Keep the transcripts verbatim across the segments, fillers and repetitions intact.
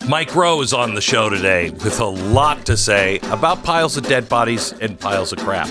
Mike Rowe is on the show today with a lot to say about piles of dead bodies and piles of crap.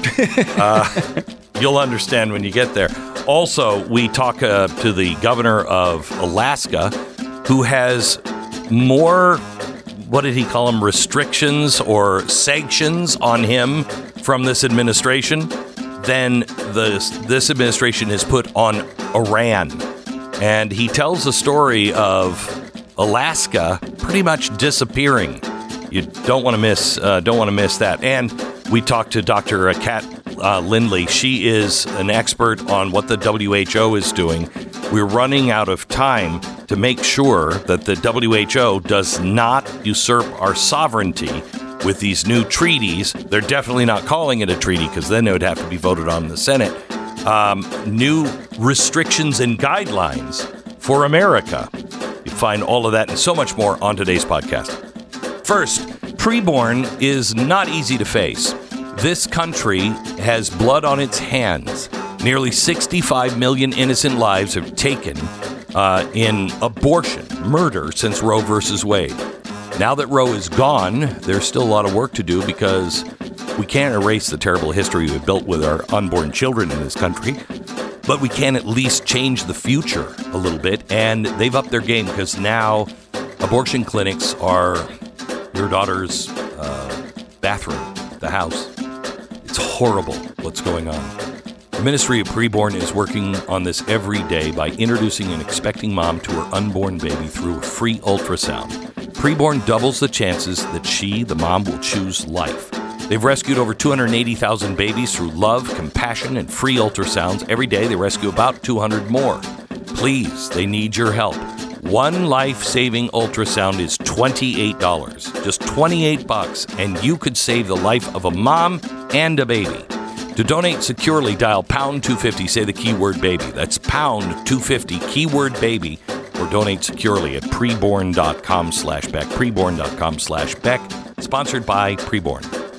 uh, you'll understand when you get there. Also, we talk uh, to the governor of Alaska, who has more, what did he call them, restrictions or sanctions on him from this administration than the, this administration has put on Iran. And he tells a story of Alaska pretty much disappearing. You don't want to miss uh, don't want to miss that. And we talked to Doctor Kat uh, Lindley. She is an expert on what the W H O is doing. We're running out of time to make sure that the W H O does not usurp our sovereignty with these new treaties. They're definitely not calling it a treaty because then it would have to be voted on in the Senate. Um, new restrictions and guidelines for America. Find all of that and so much more on today's podcast. First, preborn is not easy to face. This country has blood on its hands. Nearly sixty-five million innocent lives have taken uh, in abortion, murder since Roe versus Wade. Now that Roe is gone, there's still a lot of work to do because we can't erase the terrible history we've built with our unborn children in this country. But we can at least change the future a little bit, and they've upped their game because now abortion clinics are your daughter's uh, bathroom, the house. It's horrible what's going on. The Ministry of Preborn is working on this every day by introducing an expecting mom to her unborn baby through a free ultrasound. Preborn doubles the chances that she, the mom, will choose life. They've rescued over two hundred eighty thousand babies through love, compassion, and free ultrasounds. Every day, they rescue about two hundred more. Please, they need your help. One life-saving ultrasound is twenty-eight dollars. Just twenty-eight bucks, and you could save the life of a mom and a baby. To donate securely, dial pound two fifty, say the keyword baby. That's pound two fifty, keyword baby, or donate securely at preborn.com slash Beck. Preborn.com slash Beck. Sponsored by Preborn.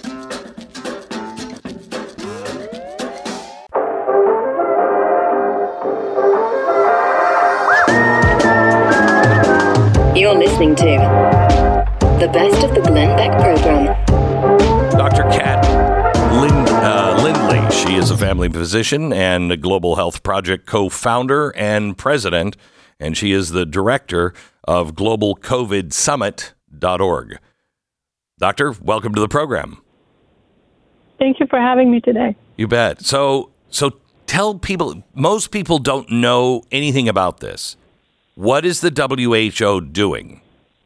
You're listening to the best of the Glenn Beck program. Doctor Kat Lind, uh, Lindley. She is a family physician and a Global Health Project co-founder and president, and she is the director of global covid summit dot org. Doctor, welcome to the program. Thank you for having me today. You bet. So, so tell people, most people don't know anything about this. What is the W H O doing?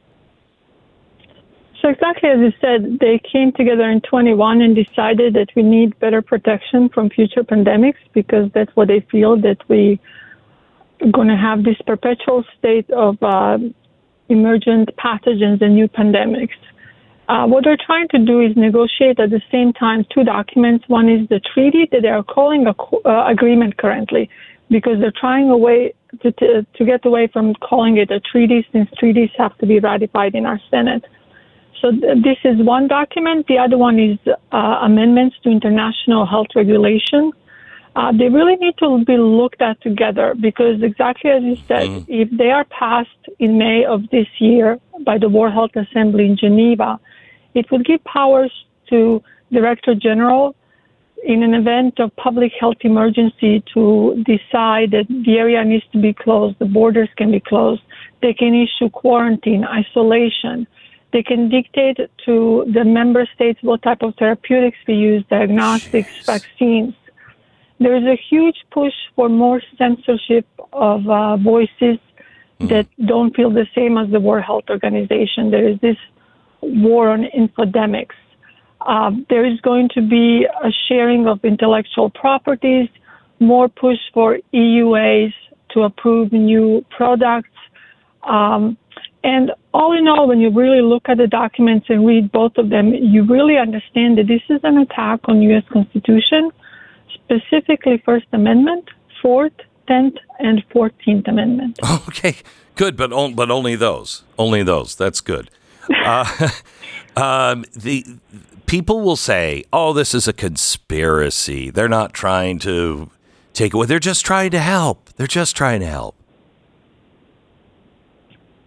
So exactly as you said, they came together in twenty-one and decided that we need better protection from future pandemics because that's what they feel, that we are going to have this perpetual state of uh, emergent pathogens and new pandemics. Uh, what they're trying to do is negotiate at the same time two documents. One is the treaty that they are calling a uh, agreement currently, because they're trying a way to, to, to get away from calling it a treaty, since treaties have to be ratified in our Senate. So th- this is one document. The other one is uh, amendments to international health regulation. Uh, they really need to be looked at together because exactly as you said, mm. if they are passed in May of this year by the World Health Assembly in Geneva, it would give powers to Director General in an event of public health emergency to decide that the area needs to be closed, the borders can be closed. They can issue quarantine, isolation. They can dictate to the member states what type of therapeutics we use, diagnostics, Jeez. vaccines. There is a huge push for more censorship of uh, voices mm. that don't feel the same as the World Health Organization. There is this war on infodemics. Uh, there is going to be a sharing of intellectual properties, more push for E U As to approve new products. Um, and all in all, when you really look at the documents and read both of them, you really understand that this is an attack on U S Constitution, specifically First Amendment, Fourth, Tenth, and Fourteenth Amendment. Okay, good, but on, but only those, only those. That's good. Uh, um, the people will say, "Oh, this is a conspiracy. They're not trying to take away. They're just trying to help. They're just trying to help."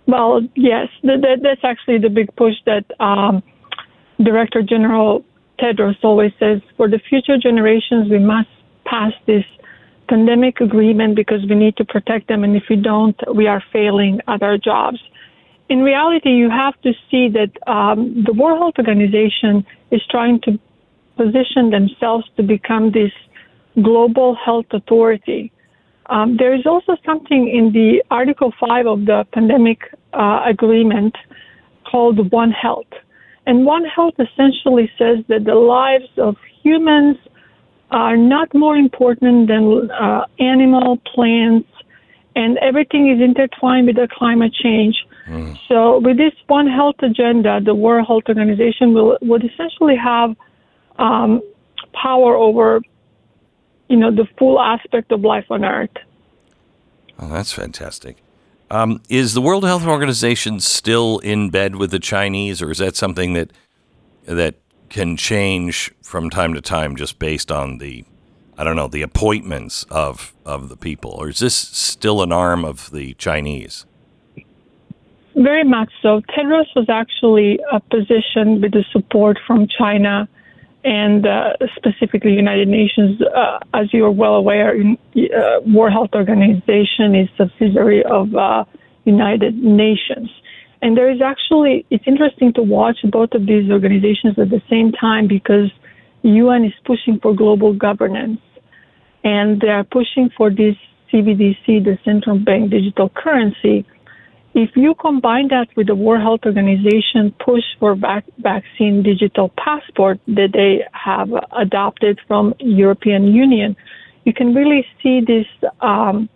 Well, yes, that, that, that's actually the big push that um, Director General Tedros always says. For the future generations, we must pass this pandemic agreement because we need to protect them, and if we don't, we are failing at our jobs. In reality, you have to see that um, the World Health Organization is trying to position themselves to become this global health authority. Um, there is also something in the Article five of the pandemic uh, agreement called One Health. And One Health essentially says that the lives of humans are not more important than uh, animal, plants, and everything is intertwined with the climate change. Mm. So with this One Health agenda, the World Health Organization will would essentially have um, power over, you know, the full aspect of life on Earth. Oh, that's fantastic. Um, is the World Health Organization still in bed with the Chinese, or is that something that that can change from time to time just based on the, I don't know, the appointments of, of the people? Or is this still an arm of the Chinese? Very much so. Tedros was actually uh, positioned with the support from China and uh, specifically United Nations. Uh, as you are well aware, uh, World Health Organization is a subsidiary of uh, United Nations. And there is actually, it's interesting to watch both of these organizations at the same time because U N is pushing for global governance. And they are pushing for this C B D C, the central bank digital currency. If you combine that with the World Health Organization push for vac- vaccine digital passport that they have adopted from European Union, you can really see this um,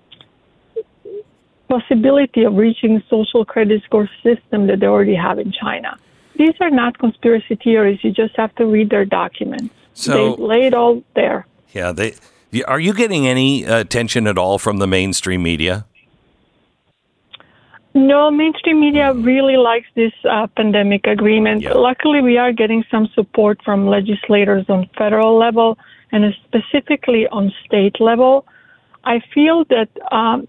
possibility of reaching social credit score system that they already have in China. These are not conspiracy theories. You just have to read their documents. So, they lay it all there. Yeah, they. Are you getting any attention at all from the mainstream media? No, mainstream media really likes this uh, pandemic agreement. Yeah. Luckily, we are getting some support from legislators on federal level and specifically on state level. I feel that um,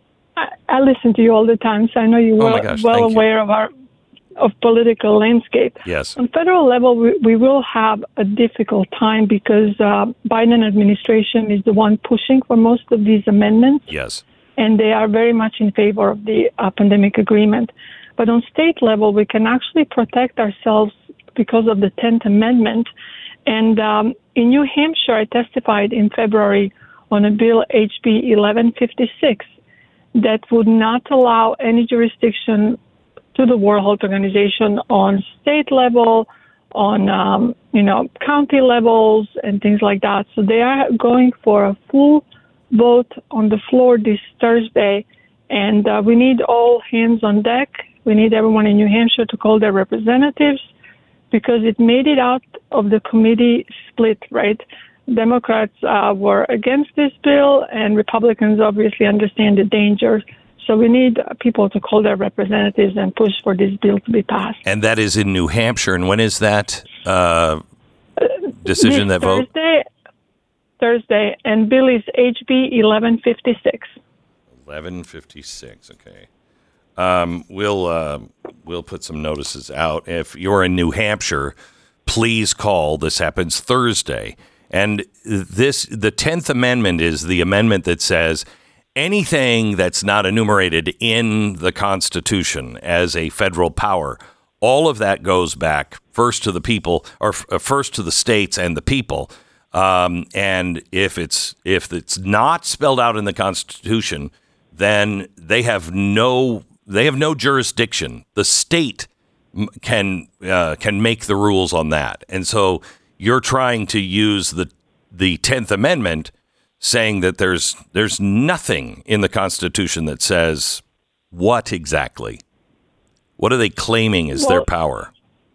I, I listen to you all the time, so I know you're oh well, my gosh, well aware you. of our of political landscape. Yes. On federal level, we, we will have a difficult time because uh, Biden administration is the one pushing for most of these amendments. Yes. And they are very much in favor of the uh, pandemic agreement. But on state level, we can actually protect ourselves because of the tenth Amendment. And um, in New Hampshire, I testified in February on a bill, H B eleven fifty-six, that would not allow any jurisdiction to the World Health Organization on state level, on um, you know county levels, and things like that. So they are going for a full vote on the floor this Thursday, and uh, we need all hands on deck. We need everyone in New Hampshire to call their representatives because it made it out of the committee split, right? Democrats uh, were against this bill, and Republicans obviously understand the danger. So we need people to call their representatives and push for this bill to be passed. And that is in New Hampshire. And when is that uh, decision, this that vote? Thursday. Thursday, and bill is H B eleven fifty-six. eleven fifty-six, okay. Um, we'll uh, we'll put some notices out. If you're in New Hampshire, please call. This happens Thursday. And this, the tenth Amendment is the amendment that says anything that's not enumerated in the Constitution as a federal power, all of that goes back first to the people, or f- first to the states and the people. Um, and if it's if it's not spelled out in the Constitution, then they have no they have no jurisdiction. The state can uh, can make the rules on that. And so you're trying to use the the tenth Amendment, saying that there's there's nothing in the Constitution that says what exactly. What are they claiming is well, their power?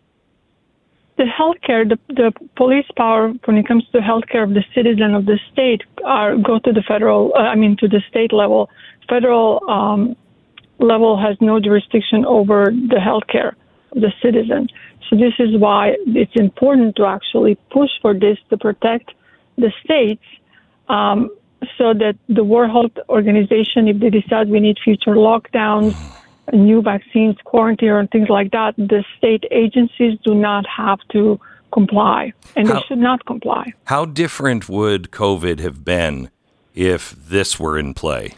The healthcare, the, the police power when it comes to healthcare of the citizen of the state are go to the federal, uh, I mean to the state level. Federal um, level has no jurisdiction over the healthcare of the citizen. So this is why it's important to actually push for this to protect the states um, so that the World Health Organization, if they decide we need future lockdowns, new vaccines, quarantine, and things like that, the state agencies do not have to comply, and how, they should not comply. How different would COVID have been if this were in play?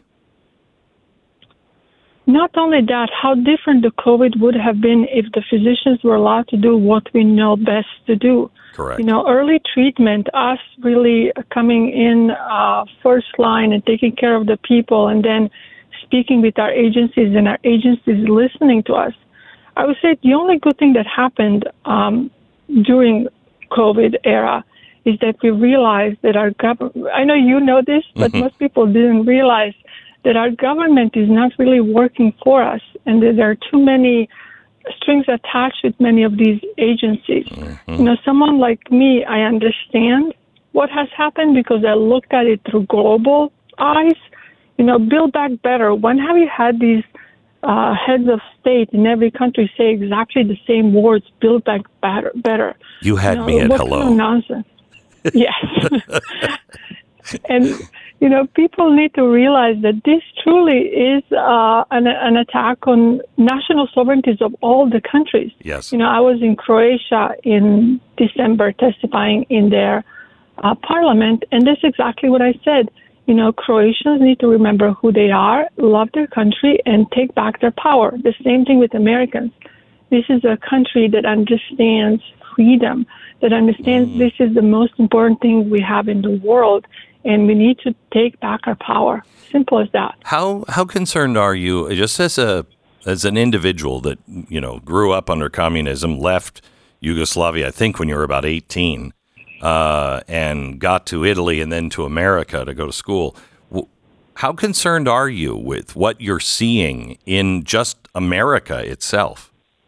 Not only that, how different the COVID would have been if the physicians were allowed to do what we know best to do. Correct. You know, early treatment, us really coming in uh, first line and taking care of the people, and then speaking with our agencies and our agencies listening to us. I would say the only good thing that happened um, during COVID era is that we realized that our government, I know you know this, but mm-hmm. most people didn't realize that our government is not really working for us, and that there are too many strings attached with many of these agencies. Mm-hmm. You know, someone like me, I understand what has happened because I looked at it through global eyes. You know, Build Back Better. When have you had these uh, heads of state in every country say exactly the same words, Build Back Better? better? You had you know, me at what hello. Kind of nonsense. Yes. And, you know, people need to realize that this truly is uh, an, an attack on national sovereignties of all the countries. Yes. You know, I was in Croatia in December testifying in their uh, parliament, and that's exactly what I said. You know, Croatians need to remember who they are, love their country, and take back their power. The same thing with Americans. This is a country that understands freedom, that understands mm. this is the most important thing we have in the world, and we need to take back our power. Simple as that. How how concerned are you, just as a as an individual that, you know, grew up under communism, left Yugoslavia, I think when you were about eighteen, uh, and got to Italy and then to America to go to school. How concerned are you with what you're seeing in just America itself?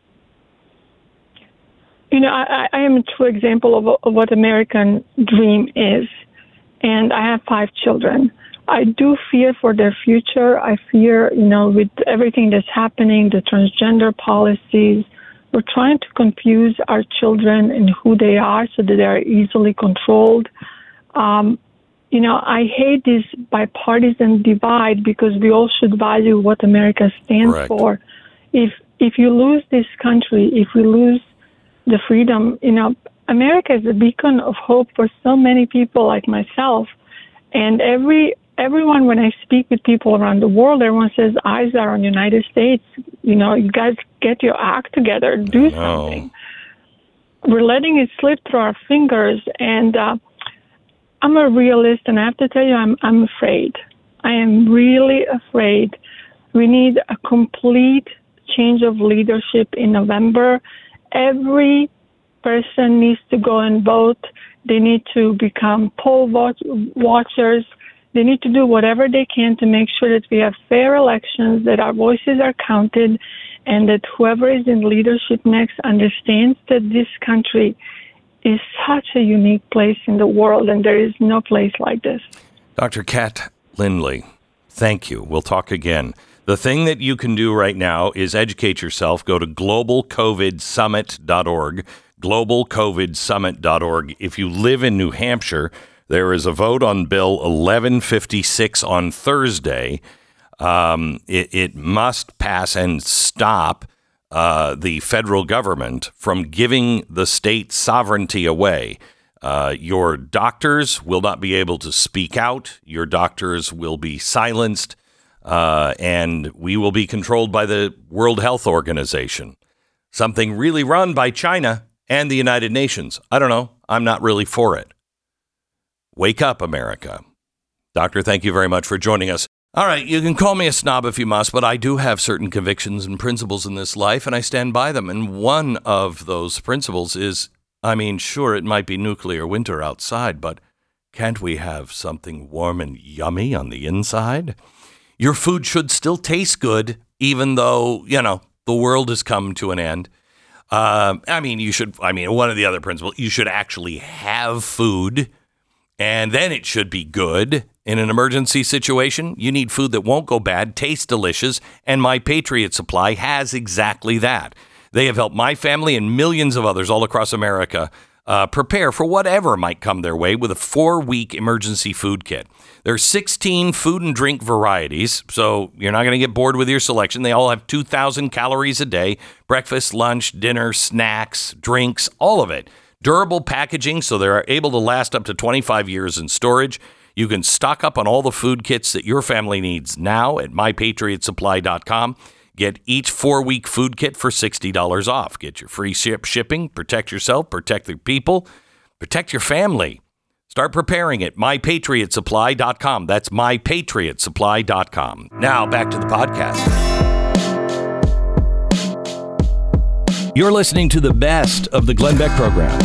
You know, I, I am a true example of, of what American dream is. And I have five children. I do fear for their future. I fear, you know, with everything that's happening, the transgender policies, we're trying to confuse our children in who they are so that they are easily controlled. Um, you know, I hate this bipartisan divide because we all should value what America stands Correct. for. If if you lose this country, if we lose the freedom, you know, America is a beacon of hope for so many people like myself. And every everyone, when I speak with people around the world, everyone says, eyes are on the United States. You know, you guys get your act together, do something. We're letting it slip through our fingers. And uh, I'm a realist, and I have to tell you, I'm I'm afraid. I am really afraid. We need a complete change of leadership in November. Every person needs to go and vote. They need to become poll watch- watchers. They need to do whatever they can to make sure that we have fair elections, that our voices are counted, and that whoever is in leadership next understands that this country is such a unique place in the world, and there is no place like this. Doctor Kat Lindley, thank you. We'll talk again. The thing that you can do right now is educate yourself. Go to global covid summit dot org. global covid summit dot org. If you live in New Hampshire, there is a vote on Bill eleven fifty-six on Thursday. Um, it, it must pass and stop uh, the federal government from giving the state sovereignty away. Uh, your doctors will not be able to speak out. Your doctors will be silenced, uh, and we will be controlled by the World Health Organization, something really run by China and the United Nations. I don't know. I'm not really for it. Wake up, America. Doctor, thank you very much for joining us. All right, you can call me a snob if you must, but I do have certain convictions and principles in this life, and I stand by them. And one of those principles is, I mean, sure, it might be nuclear winter outside, but can't we have something warm and yummy on the inside? Your food should still taste good, even though, you know, the world has come to an end. Uh, I mean, you should, I mean, one of the other principles, you should actually have food, and then it should be good. In an emergency situation, you need food that won't go bad, tastes delicious, and My Patriot Supply has exactly that. They have helped my family and millions of others all across America uh, prepare for whatever might come their way with a four-week emergency food kit. There are sixteen food and drink varieties, so you're not going to get bored with your selection. They all have two thousand calories a day, breakfast, lunch, dinner, snacks, drinks, all of it. Durable packaging, so they're able to last up to twenty-five years in storage. You can stock up on all the food kits that your family needs now at my patriot supply dot com. Get each four-week food kit for sixty dollars off. Get your free ship shipping. Protect yourself. Protect the people. Protect your family. Start preparing at my patriot supply dot com. That's my patriot supply dot com. Now, back to the podcast. You're listening to the best of the Glenn Beck program.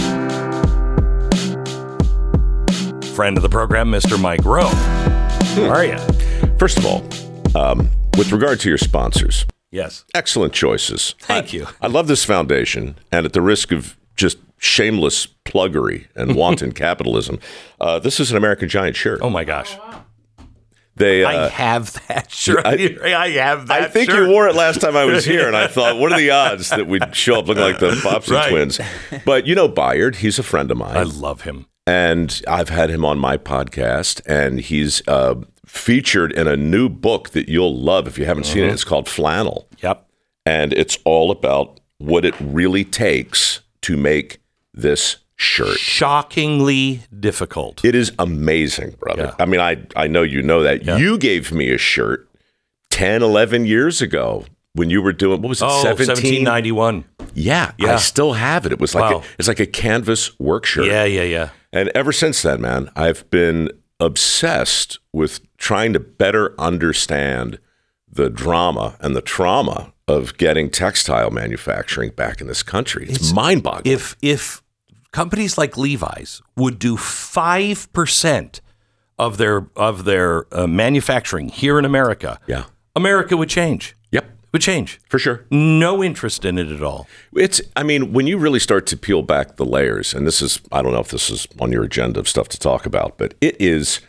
Friend of the program, Mister Mike Rowe. How are you? First of all, um, with regard to your sponsors, yes, excellent choices. Thank I, you. I love this foundation, and at the risk of just shameless pluggery and wanton capitalism, uh, this is an American Giant shirt. Oh my gosh. They, uh, I have that shirt. I, I have that I think shirt. you wore it last time I was here, and I thought, what are the odds that we'd show up looking like the Bobbsey Right. twins? But you know Bayard, he's a friend of mine. I love him. And I've had him on my podcast, and he's uh, featured in a new book that you'll love if you haven't seen it. It's called Flannel. Yep. And it's all about what it really takes to make this shirt. Shockingly difficult. It is amazing, brother. Yeah. I mean, I, I know you know that. Yeah. You gave me a shirt ten, eleven years ago when you were doing, what was it, Oh, seventeen? seventeen ninety-one. Yeah, Yeah. I still have it. It was like Wow. a, it's like a canvas work shirt. Yeah, yeah, yeah. And ever since then, man, I've been obsessed with trying to better understand the drama and the trauma of getting textile manufacturing back in this country. It's, It's- mind-boggling. If if companies like Levi's would do five percent of their of their uh, manufacturing here in America, yeah. America would change. Yep, Would change. for sure. No interest in it at all. It's, I mean, when you really start to peel back the layers, and this is, I don't know if this is on your agenda of stuff to talk about, but it is,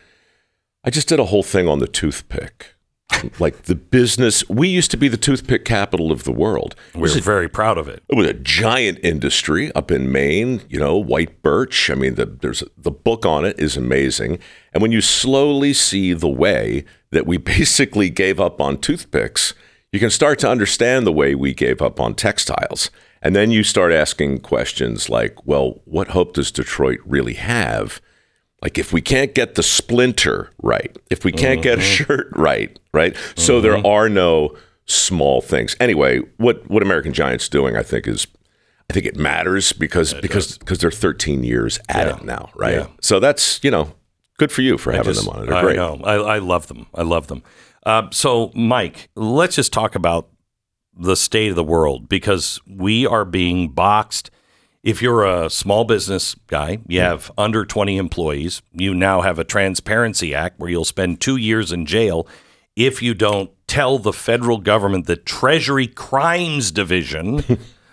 I just did a whole thing on the toothpick. Like the business, we used to be the toothpick capital of the world. It was We're a very proud of it. It was a giant industry up in Maine, you know, white birch. I mean, the, there's the book on it is amazing. And when you slowly see the way that we basically gave up on toothpicks, you can start to understand the way we gave up on textiles. And then you start asking questions like, well, what hope does Detroit really have? Like if we can't get the splinter right, if we can't get a shirt right, right? So there are no small things. Anyway, what what American Giant's doing, I think, is I think it matters because because because they're thirteen years at Yeah. it now, right? Yeah. So that's, you know, good for you for having Just- them on it. They're I great. know. I, I love them. I love them. Uh, so, Mike, let's just talk about the state of the world because we are being boxed. If you're a small business guy, you have under twenty employees, you now have a Transparency Act where you'll spend two years in jail if you don't tell the federal government, the Treasury Crimes Division,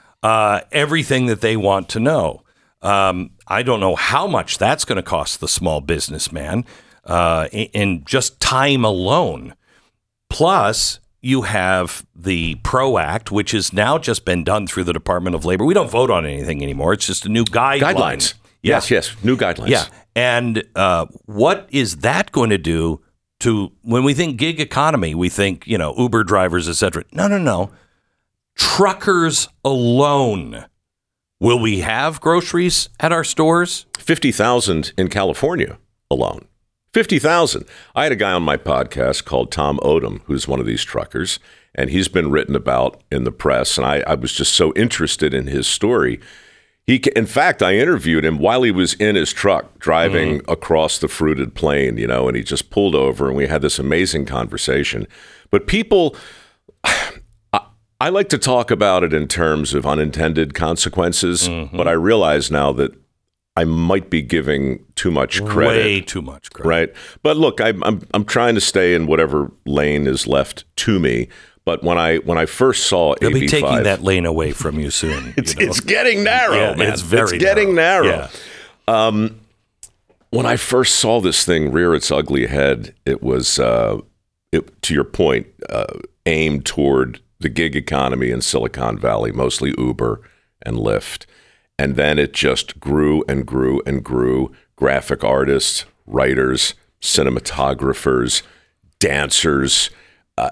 uh, everything that they want to know. Um, I don't know how much that's going to cost the small businessman uh, in, in just time alone. Plus, you have the PRO Act, which has now just been done through the Department of Labor. We don't vote on anything anymore. It's just a new guideline. Guidelines. Yeah. Yes, yes. New guidelines. Yeah. And uh, what is that going to do to when we think gig economy, we think, you know, Uber drivers, et cetera. No, no, no. Truckers alone. Will we have groceries at our stores? fifty thousand in California alone. fifty thousand. I had a guy on my podcast called Tom Odom, who's one of these truckers, and he's been written about in the press. And I, I was just so interested in his story. He, in fact, I interviewed him while he was in his truck driving mm-hmm. across the fruited plain, you know, and he just pulled over and we had this amazing conversation. But people, I, I like to talk about it in terms of unintended consequences, mm-hmm. but I realize now that I might be giving too much credit. Way too much credit. Right. But look, I'm I'm I'm trying to stay in whatever lane is left to me. But when I when I first saw They'll A B five, be taking that lane away from you soon. it's you know? it's getting narrow, Yeah, man. it's very getting narrow. narrow. Yeah. Um, when I first saw this thing rear its ugly head, it was uh, it, to your point, uh, aimed toward the gig economy in Silicon Valley, mostly Uber and Lyft. And then it just grew and grew and grew. Graphic artists, writers, cinematographers, dancers, uh,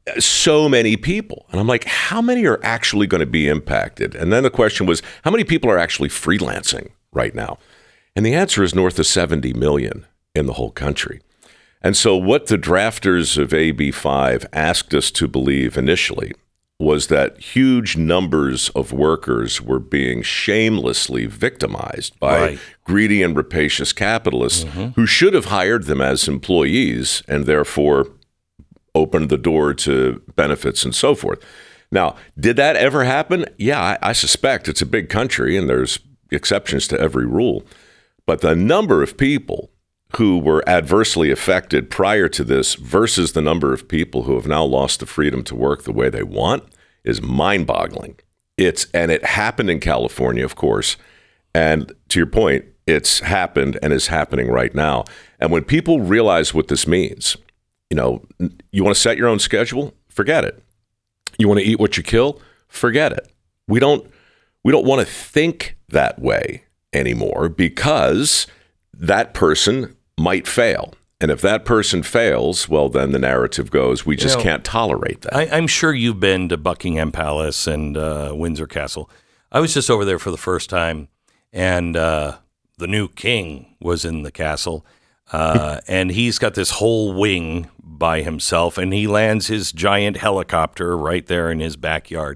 so many people. And I'm like, how many are actually going to be impacted? And then the question was, how many people are actually freelancing right now? And the answer is north of seventy million in the whole country. And so what the drafters of A B five asked us to believe initially was that huge numbers of workers were being shamelessly victimized by right. greedy and rapacious capitalists mm-hmm. who should have hired them as employees and therefore opened the door to benefits and so forth. Now, did that ever happen? Yeah, I, I suspect. It's a big country and there's exceptions to every rule. But the number of people who were adversely affected prior to this versus the number of people who have now lost the freedom to work the way they want is mind-boggling. It's and it happened in California, of course. And to your point, it's happened and is happening right now. And when people realize what this means, you know, you want to set your own schedule? Forget it. You want to eat what you kill? Forget it. We don't we don't want to think that way anymore because that person might fail. And if that person fails, well, then the narrative goes, we just you know, can't tolerate that. I, I'm sure you've been to Buckingham Palace and uh, Windsor Castle. I was just over there for the first time, and uh, the new king was in the castle. Uh, and he's got this whole wing by himself, and he lands his giant helicopter right there in his backyard.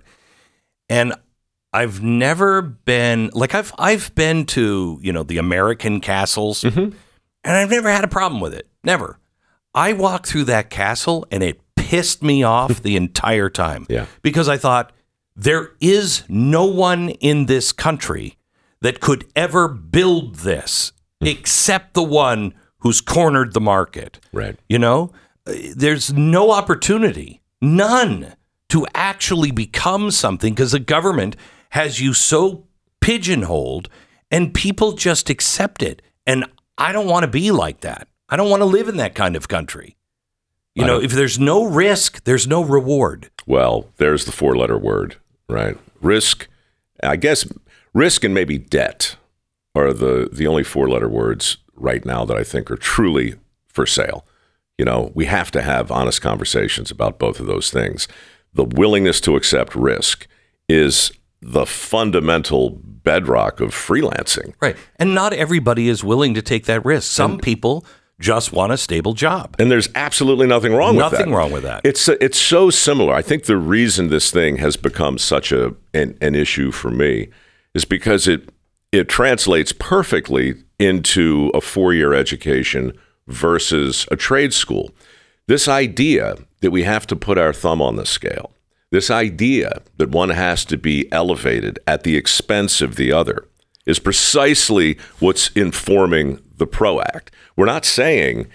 And I've never been, like I've I've been to, you know, the American castles, mm-hmm. and I've never had a problem with it. Never. I walked through that castle, and it pissed me off the entire time. Yeah. Because I thought, there is no one in this country that could ever build this mm. except the one who's cornered the market. Right. You know, there's no opportunity, none, to actually become something because the government has you so pigeonholed and people just accept it. And I don't want to be like that. I don't want to live in that kind of country. You know, if there's no risk, there's no reward. Well, there's the four-letter word, right? Risk, I guess risk and maybe debt are the, the only four-letter words right now that I think are truly for sale. You know, we have to have honest conversations about both of those things. The willingness to accept risk is the fundamental bedrock of freelancing. Right. And not everybody is willing to take that risk. Some and, people just want a stable job. And there's absolutely nothing wrong nothing with that. Nothing wrong with that. It's it's so similar. I think the reason this thing has become such a an, an issue for me is because it it translates perfectly into a four-year education versus a trade school. This idea that we have to put our thumb on the scale, this idea that one has to be elevated at the expense of the other is precisely what's informing the PRO Act. We're not saying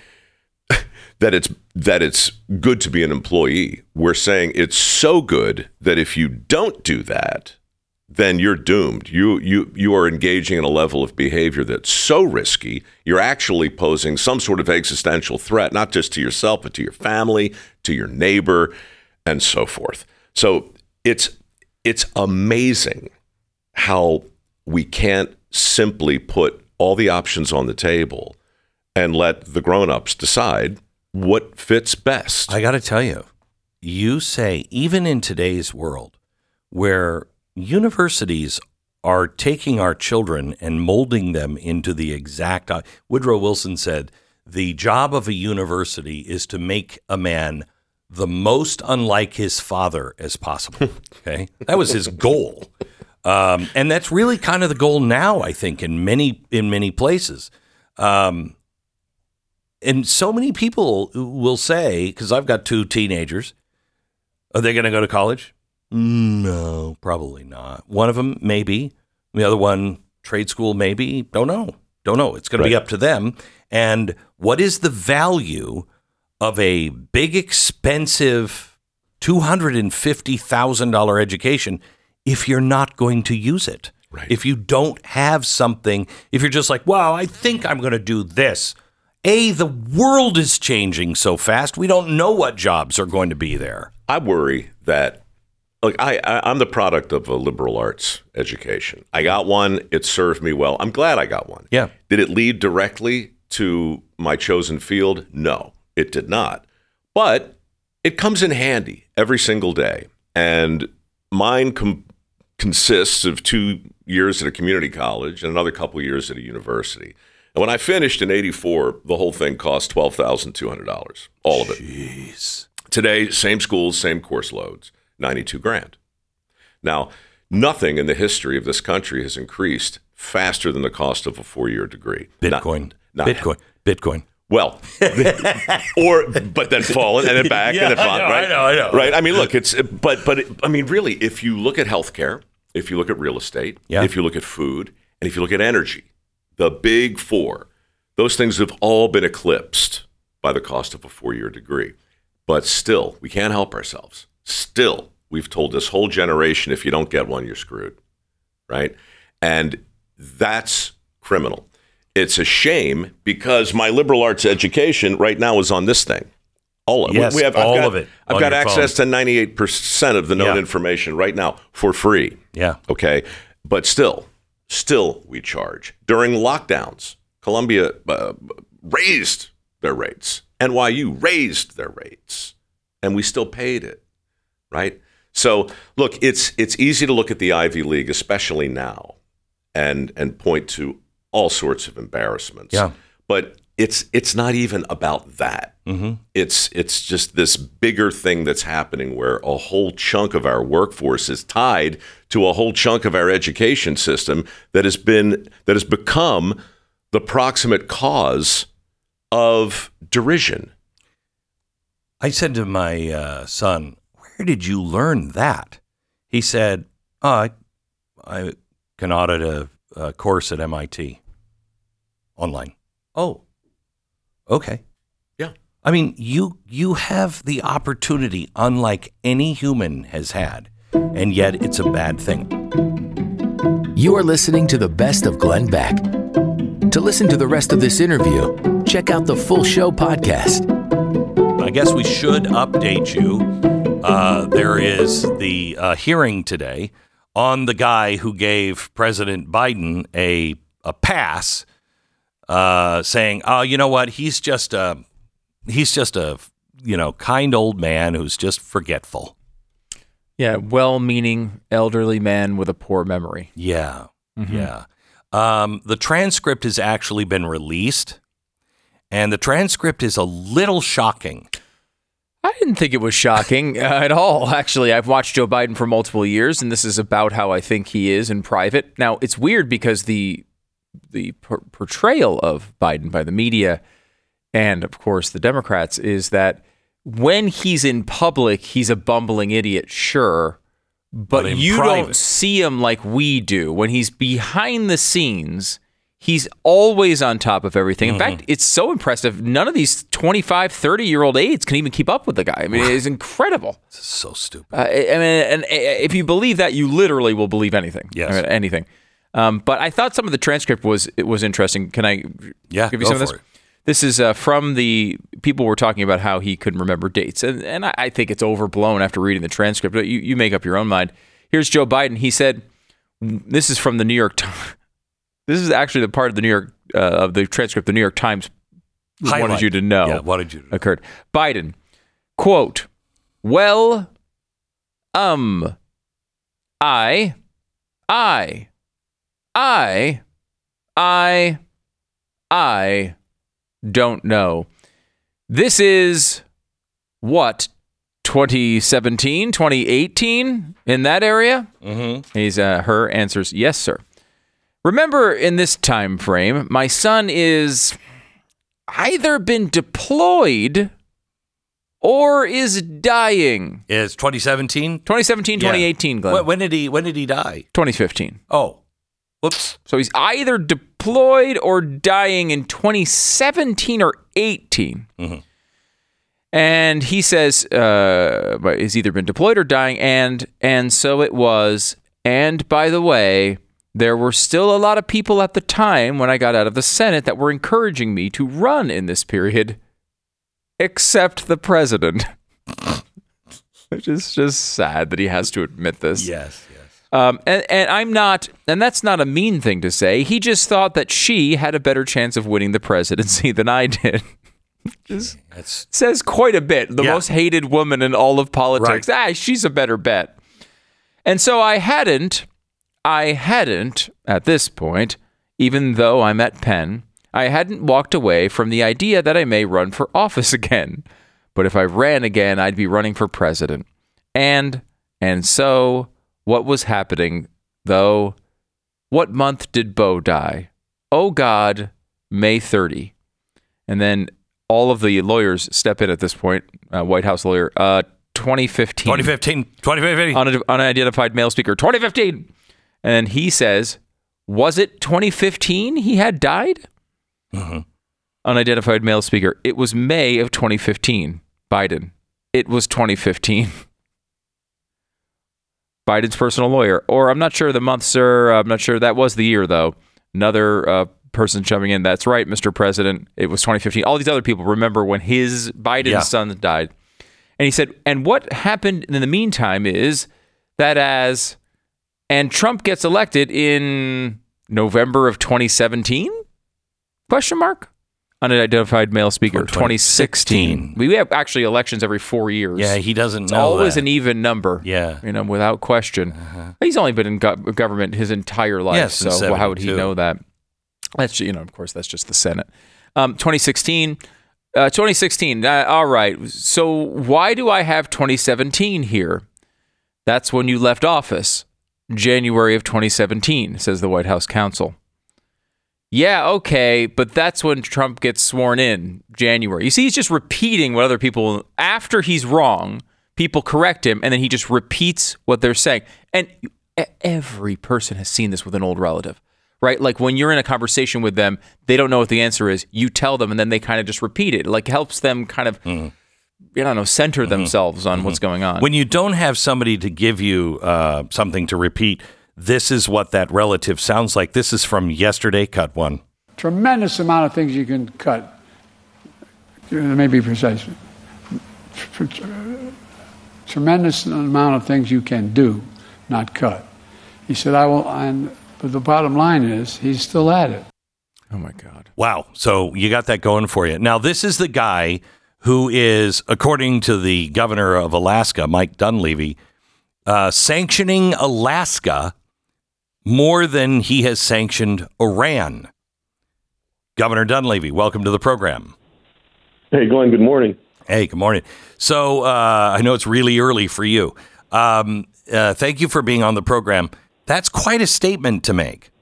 that it's that it's good to be an employee. We're saying it's so good that if you don't do that, then you're doomed. You you you are engaging in a level of behavior that's so risky, you're actually posing some sort of existential threat, not just to yourself, but to your family, to your neighbor, and so forth. So it's it's amazing how we can't simply put all the options on the table and let the grown-ups decide what fits best. I got to tell you, you say, even in today's world where universities are taking our children and molding them into the exact... Woodrow Wilson said, the job of a university is to make a man the most unlike his father as possible. Okay, that was his goal. Um, and that's really kind of the goal now, I think, in many in many places. Um, and so many people will say, because I've got two teenagers, are they going to go to college? No, probably not. One of them, maybe. The other one, trade school, maybe. Don't know. Don't know. It's going right. to be up to them. And what is the value of a big, expensive two hundred fifty thousand dollars education if you're not going to use it? Right. If you don't have something, if you're just like, wow, I think I'm going to do this. A, the world is changing so fast, we don't know what jobs are going to be there. I worry that look, I, I, I'm the product of a liberal arts education. I got one. It served me well. I'm glad I got one. Yeah. Did it lead directly to my chosen field? No, it did not. But it comes in handy every single day. And mine com- consists of two years at a community college and another couple of years at a university. And when I finished in eighty-four, the whole thing cost twelve thousand two hundred dollars, all of it. Jeez. Today, same schools, same course loads, ninety-two grand. Now, nothing in the history of this country has increased faster than the cost of a four-year degree. Bitcoin. Not, not, Bitcoin. Bitcoin. Well, or but then fallen and then back yeah, and then fallen, I know, right? I know, I know. Right. I mean, look, it's but but I mean, really, if you look at healthcare, if you look at real estate, yeah. if you look at food, and if you look at energy, the big four, those things have all been eclipsed by the cost of a four-year degree. But still, we can't help ourselves. Still, we've told this whole generation, if you don't get one, you're screwed, right? And that's criminal. It's a shame because my liberal arts education right now is on this thing. All of yes, we have all I've got, of it. I've got access phone. to ninety-eight percent of the known yeah. information right now for free. Yeah. Okay. But still, still we charge. During lockdowns, Columbia uh, raised their rates. N Y U raised their rates. And we still paid it. Right? So, look, it's it's easy to look at the Ivy League, especially now, and and point to all sorts of embarrassments. Yeah. But it's it's not even about that. Mm-hmm. It's it's just this bigger thing that's happening where a whole chunk of our workforce is tied to a whole chunk of our education system that has been that has become the proximate cause of derision. I said to my uh, son, "Where did you learn that?" He said, "Oh, I, I can audit a, a course at M I T online." Oh, okay. Yeah. I mean, you you have the opportunity unlike any human has had, and yet it's a bad thing. You are listening to the best of Glenn Beck. To listen to the rest of this interview, check out the full show podcast. I guess we should update you. Uh, there is the uh, hearing today on the guy who gave President Biden a a pass, uh, saying, "Oh, you know what? He's just a he's just a you know kind old man who's just forgetful." Yeah, well-meaning elderly man with a poor memory. Yeah, Mm-hmm. yeah. Um, the transcript has actually been released, and the transcript is a little shocking. I didn't think it was shocking uh, at all. Actually, I've watched Joe Biden for multiple years, and this is about how I think he is in private. Now, it's weird because the the per- portrayal of Biden by the media and, of course, the Democrats is that when he's in public, he's a bumbling idiot, sure, but, But in you private. don't see him like we do. When he's behind the scenes, he's always on top of everything. In Mm-hmm. fact, it's so impressive. None of these twenty-five, thirty-year-old aides can even keep up with the guy. I mean, it's incredible. This is so stupid. Uh, I I mean, and if you believe that, you literally will believe anything. Yes. I mean, anything. Um, but I thought some of the transcript was it was interesting. Can I Yeah, give you go some of for this? it. This is uh, from the people were talking about how he couldn't remember dates. And, and I, I think it's overblown after reading the transcript. But you, you make up your own mind. Here's Joe Biden. He said, this is from the New York Times. This is actually the part of the New York uh, of the transcript the New York Times Highlight. wanted you to know. Yeah, wanted you to know. Occurred. Biden, quote, well, um, I, I, I, I, I don't know. This is what, twenty seventeen, twenty eighteen, in that area? Mm-hmm. He's, uh, her answers, yes, sir. Remember, in this time frame, my son is either been deployed or is dying. It's twenty seventeen? twenty seventeen, Yeah. twenty eighteen, Glenn. When, when did he when did he die? twenty fifteen. Oh. Whoops. So he's either deployed or dying in twenty seventeen or eighteen. Mm-hmm. And he says uh, he's either been deployed or dying, and and so it was. And by the way, there were still a lot of people at the time when I got out of the Senate that were encouraging me to run in this period, except the president. Which is just sad that he has to admit this. Yes, yes. Um, and, and I'm not, and that's not a mean thing to say. He just thought that she had a better chance of winning the presidency than I did. Just That's, says quite a bit. The Yeah. most hated woman in all of politics. Right. Ah, she's a better bet. And so I hadn't, I hadn't, at this point, even though I'm at Penn, I hadn't walked away from the idea that I may run for office again. But if I ran again, I'd be running for president. And, and so, what was happening, though? What month did Bo die? Oh, God, May thirtieth. And then all of the lawyers step in at this point, uh, White House lawyer, uh, twenty fifteen. twenty fifteen. twenty fifteen. Un- unidentified male speaker, twenty fifteen. And he says, was it twenty fifteen he had died? Mm-hmm. Unidentified male speaker, it was May of twenty fifteen. Biden, it was twenty fifteen. Biden's personal lawyer, or I'm not sure the month, sir. I'm not sure. That was the year, though. Another uh, person jumping in. That's right, Mister President. It was twenty fifteen. All these other people remember when his Biden's Yeah. son died. And he said, and what happened in the meantime is that as, and Trump gets elected in November of twenty seventeen? Question mark? Unidentified male speaker, twenty sixteen. We have actually elections every four years. Yeah, he doesn't It's know always that. an even number. Yeah. You know, without question. He's only been in go- government his entire life, Yeah, since so how would he seventy-two. know that? That's, you know, of course, that's just the Senate. Um, twenty sixteen. Uh, twenty sixteen. Uh, all right. So why do I have twenty seventeen here? That's when you left office, January of twenty seventeen, says the White House counsel. Yeah, okay, but that's when Trump gets sworn in, January. You see, he's just repeating what other people, after he's wrong, people correct him, and then he just repeats what they're saying. And every person has seen this with an old relative, right? Like when you're in a conversation with them, they don't know what the answer is. You tell them, and then they kind of just repeat it. Like helps them kind of, mm-hmm. I don't know, center mm-hmm. themselves on mm-hmm. what's going on. When you don't have somebody to give you uh, something to repeat, this is what that relative sounds like. This is from yesterday, cut one. Tremendous amount of things you can cut. Let me be precise. Tremendous amount of things you can do, not cut. He said, I will, and but the bottom line is, he's still at it. Oh, my God. Wow. So you got that going for you. Now, this is the guy who is, according to the governor of Alaska, Mike Dunleavy, uh, sanctioning Alaska more than he has sanctioned Iran. Governor Dunleavy, welcome to the program. Hey, Glenn, good morning. Hey, good morning. So uh, I know it's really early for you. Um, uh, thank you for being on the program. That's quite a statement to make.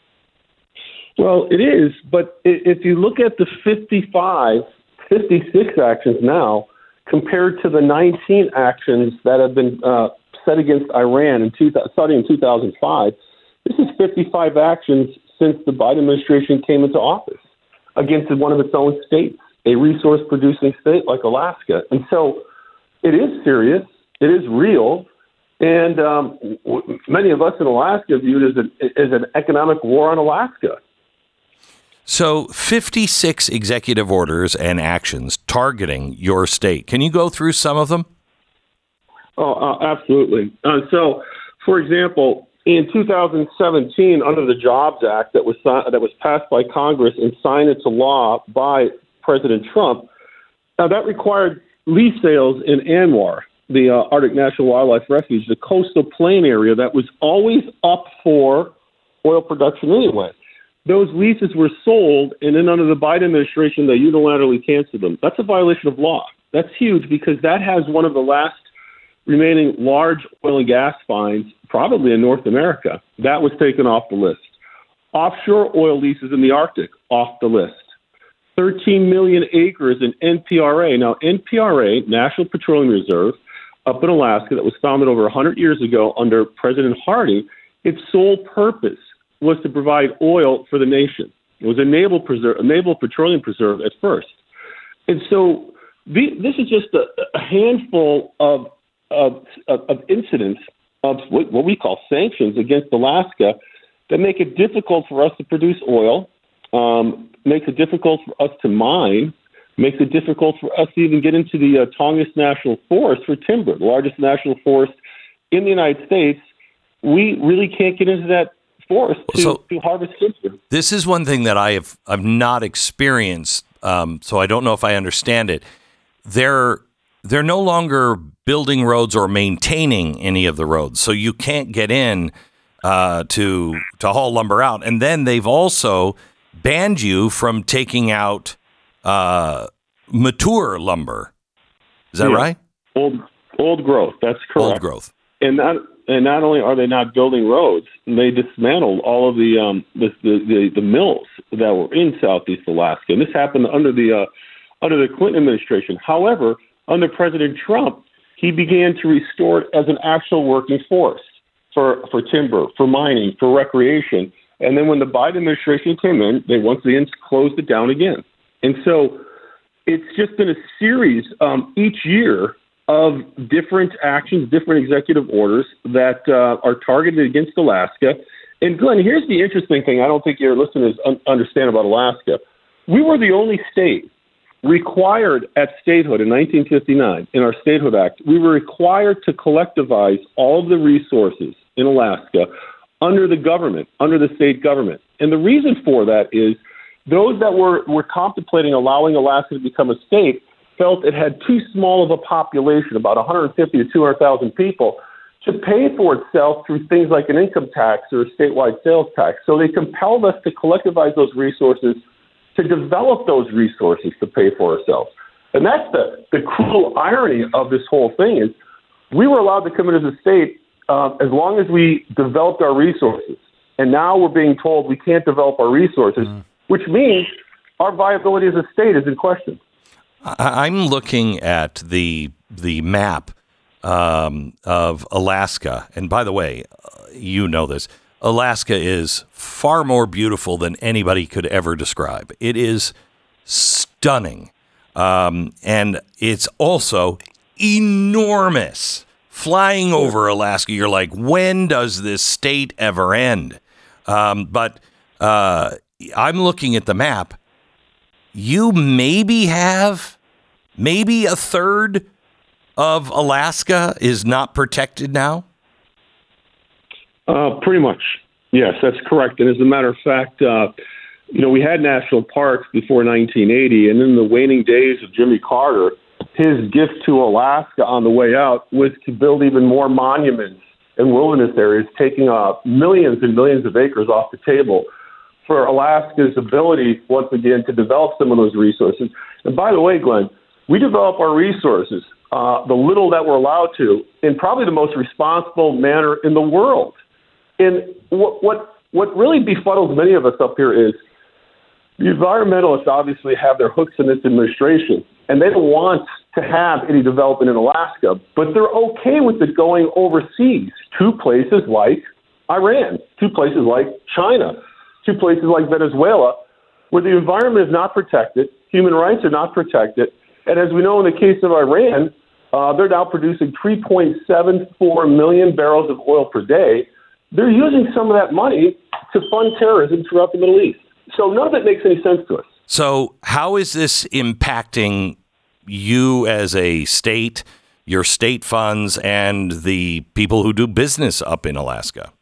Well, it is, but if you look at the fifty-five, fifty-six actions now compared to the nineteen actions that have been uh, set against Iran in two, starting in two thousand five, this is fifty-five actions since the Biden administration came into office against one of its own states, a resource-producing state like Alaska. And so it is serious. It is real. And um, w- many of us in Alaska view it as, a, as an economic war on Alaska. So fifty-six executive orders and actions targeting your state. Can you go through some of them? Oh, uh, absolutely. Uh, so, for example, in two thousand seventeen, under the Jobs Act that was that was passed by Congress and signed into law by President Trump, now that required lease sales in ANWR, the uh, Arctic National Wildlife Refuge, the coastal plain area that was always up for oil production anyway. Those leases were sold, and then under the Biden administration, they unilaterally canceled them. That's a violation of law. That's huge because that has one of the last remaining large oil and gas finds, probably in North America. That was taken off the list. Offshore oil leases in the Arctic, off the list. thirteen million acres in N P R A. Now, N P R A, National Petroleum Reserve, up in Alaska, that was founded over one hundred years ago under President Harding, its sole purpose was to provide oil for the nation. It was a naval preserve, a naval petroleum preserve at first. And so the, this is just a, a handful of, of, of, of incidents of what, what we call sanctions against Alaska that make it difficult for us to produce oil, um, makes it difficult for us to mine, makes it difficult for us to even get into the uh, Tongass National Forest for timber, the largest national forest in the United States. We really can't get into that forest to, so, to harvest timber. This is one thing that I have I've not experienced, um, so I don't know if I understand it. They're they're no longer building roads or maintaining any of the roads, so you can't get in uh, to to haul lumber out. And then they've also banned you from taking out uh, mature lumber. Is that yeah. right? Old old growth. That's correct. Old growth. And not and not only are they not building roads, they dismantled all of the um the the, the, the mills that were in Southeast Alaska. And this happened under the uh, under the Clinton administration. However, under President Trump, he began to restore it as an actual working forest for for timber, for mining, for recreation. And then when the Biden administration came in, they once again closed it down again. And so it's just been a series um, each year of different actions, different executive orders that uh, are targeted against Alaska. And Glenn, here's the interesting thing I don't think your listeners un- understand about Alaska. We were the only state required at statehood in nineteen fifty-nine, in our Statehood Act, we were required to collectivize all of the resources in Alaska under the government, under the state government. And the reason for that is those that were, were contemplating allowing Alaska to become a state felt it had too small of a population, about one hundred fifty to two hundred thousand people, to pay for itself through things like an income tax or a statewide sales tax. So they compelled us to collectivize those resources, to develop those resources to pay for ourselves. And that's the, the cruel irony of this whole thing is we were allowed to come in as a state uh, as long as we developed our resources. And now we're being told we can't develop our resources, mm. which means our viability as a state is in question. I'm looking at the the map um, of Alaska. And by the way, you know this. Alaska is far more beautiful than anybody could ever describe. It is stunning. Um, and it's also enormous. Flying over Alaska, you're like, when does this state ever end? Um, but uh, I'm looking at the map. You maybe have maybe a third of Alaska is not protected now? Uh, pretty much. Yes, that's correct. And as a matter of fact, uh, you know, we had national parks before nineteen eighty, and in the waning days of Jimmy Carter, his gift to Alaska on the way out was to build even more monuments and wilderness areas, taking uh, millions and millions of acres off the table for Alaska's ability, once again, to develop some of those resources. And by the way, Glenn, we develop our resources, uh, the little that we're allowed to, in probably the most responsible manner in the world. And what what, what really befuddles many of us up here is the environmentalists obviously have their hooks in this administration, and they don't want to have any development in Alaska, but they're okay with it going overseas to places like Iran, to places like China, to places like Venezuela, where the environment is not protected, human rights are not protected, and as we know in the case of Iran, uh, they're now producing three point seven four million barrels of oil per day. They're using some of that money to fund terrorism throughout the Middle East. So none of it makes any sense to us. So how is this impacting you as a state, your state funds, and the people who do business up in Alaska?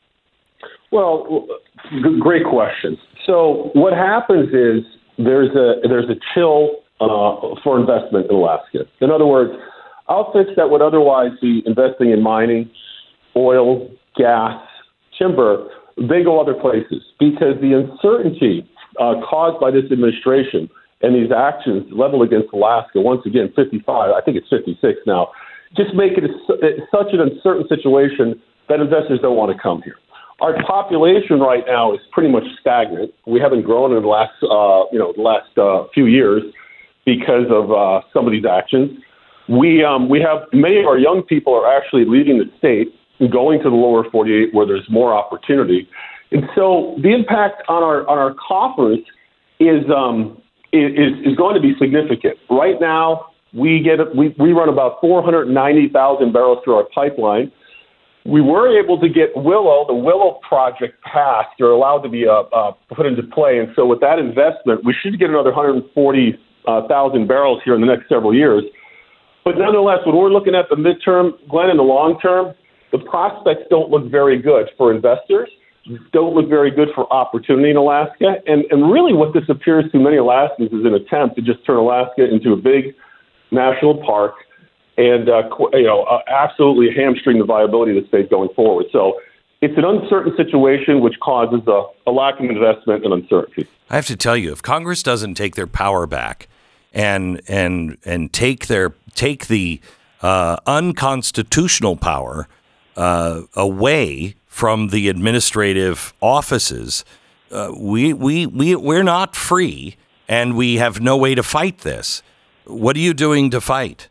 Well, g- great question. So what happens is there's a there's a chill uh, for investment in Alaska. In other words, outfits that would otherwise be investing in mining, oil, gas, timber, they go other places because the uncertainty uh, caused by this administration and these actions leveled against Alaska, once again, fifty-five, I think it's fifty-six now, just make it a, such an uncertain situation that investors don't want to come here. Our population right now is pretty much stagnant. We haven't grown in the last, uh, you know, the last uh, few years because of uh, some of these actions. We um, we have many of our young people are actually leaving the state and going to the lower forty-eight where there's more opportunity, and so the impact on our on our coffers is um, is is going to be significant. Right now, we get we we run about four hundred ninety thousand barrels through our pipeline. We were able to get Willow, the Willow project passed or allowed to be uh, uh, put into play. And so with that investment, we should get another one hundred forty uh, thousand barrels here in the next several years. But nonetheless, when we're looking at the midterm, Glenn, in the long term, the prospects don't look very good for investors, don't look very good for opportunity in Alaska. And, and really what this appears to many Alaskans is an attempt to just turn Alaska into a big national park and, uh, you know, uh, absolutely hamstring the viability of the state going forward. So it's an uncertain situation which causes a, a lack of investment and uncertainty. I have to tell you, if Congress doesn't take their power back and and and take their take the uh, unconstitutional power uh, away from the administrative offices, uh, we we we we're not free, and we have no way to fight this. What are you doing to fight?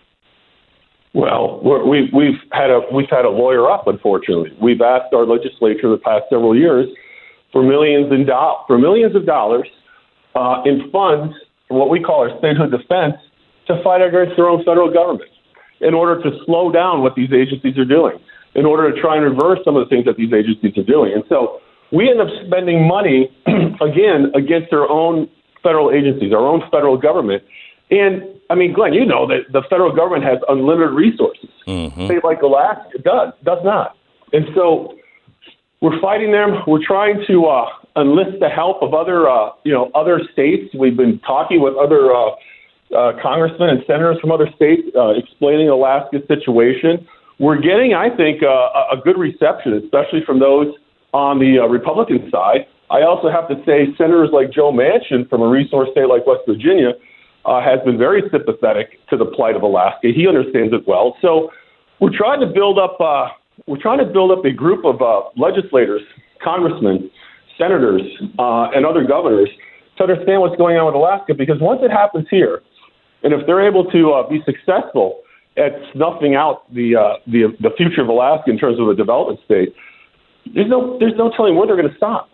Well, we're, we, we've had a we've had a lawyer up. Unfortunately, we've asked our legislature the past several years for millions and do- for millions of dollars uh, in funds for what we call our statehood defense to fight against their own federal government, in order to slow down what these agencies are doing, in order to try and reverse some of the things that these agencies are doing. And so we end up spending money again against our own federal agencies, our own federal government. And I mean, Glenn, you know that the federal government has unlimited resources. Mm-hmm. A state like Alaska does, does not. And so we're fighting them. We're trying to uh, enlist the help of other, uh, you know, other states. We've been talking with other uh, uh, congressmen and senators from other states, uh, explaining Alaska's situation. We're getting, I think, uh, a good reception, especially from those on the uh, Republican side. I also have to say senators like Joe Manchin from a resource state like West Virginia uh, has been very sympathetic to the plight of Alaska. He understands it well. So we're trying to build up uh, we're trying to build up a group of uh, legislators, congressmen, senators, uh, and other governors to understand what's going on with Alaska, because once it happens here, and if they're able to uh, be successful at snuffing out the, uh, the the future of Alaska in terms of a development state, there's no there's no telling where they're going to stop.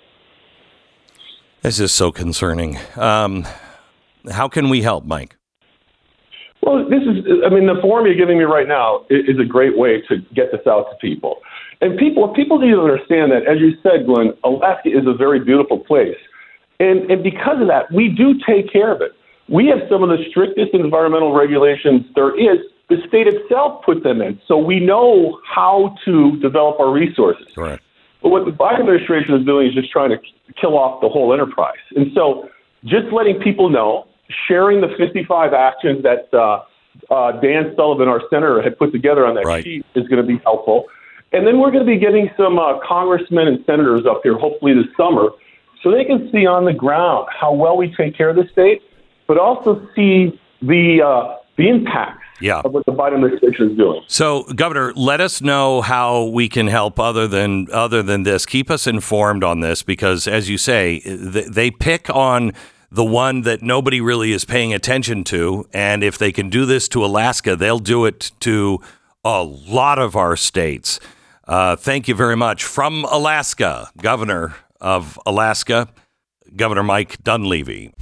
This is so concerning. Um, how can we help, Mike? Well, this is, I mean, the forum you're giving me right now is a great way to get this out to people. And people, people need to understand that, as you said, Glenn, Alaska is a very beautiful place. And, and because of that, we do take care of it. We have some of the strictest environmental regulations there is. The state itself put them in. So we know how to develop our resources. Right. But what the Biden administration is doing is just trying to kill off the whole enterprise. And so just letting people know, sharing the fifty-five actions that uh, uh, Dan Sullivan, our senator, had put together on that right. sheet is going to be helpful. And then we're going to be getting some uh, congressmen and senators up here, hopefully this summer, so they can see on the ground how well we take care of the state, but also see the uh, the impact yeah. of what the Biden administration is doing. So, Governor, let us know how we can help other than other than this. Keep us informed on this, because, as you say, they pick on the one that nobody really is paying attention to. And if they can do this to Alaska, they'll do it to a lot of our states. Uh, thank you very much. From Alaska, Governor of Alaska, Governor Mike Dunleavy.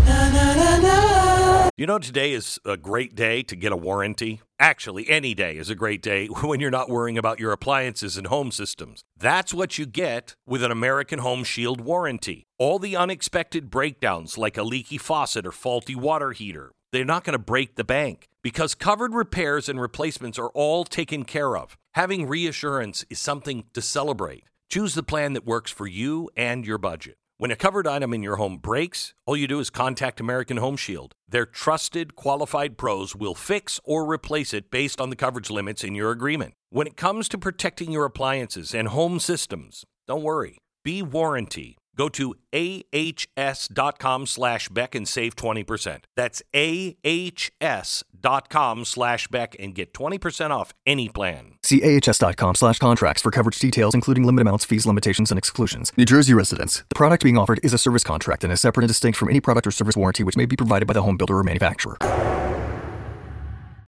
You know, today is a great day to get a warranty. Actually, any day is a great day when you're not worrying about your appliances and home systems. That's what you get with an American Home Shield warranty. All the unexpected breakdowns, like a leaky faucet or faulty water heater, they're not going to break the bank, because covered repairs and replacements are all taken care of. Having reassurance is something to celebrate. Choose the plan that works for you and your budget. When a covered item in your home breaks, all you do is contact American Home Shield. Their trusted, qualified pros will fix or replace it based on the coverage limits in your agreement. When it comes to protecting your appliances and home systems, don't worry. Be warranty. Go to ahs.com slash Beck and save twenty percent. That's ahs.com slash Beck and get twenty percent off any plan. See ahs.com slash contracts for coverage details, including limit amounts, fees, limitations, and exclusions. New Jersey residents. The product being offered is a service contract and is separate and distinct from any product or service warranty which may be provided by the home builder or manufacturer.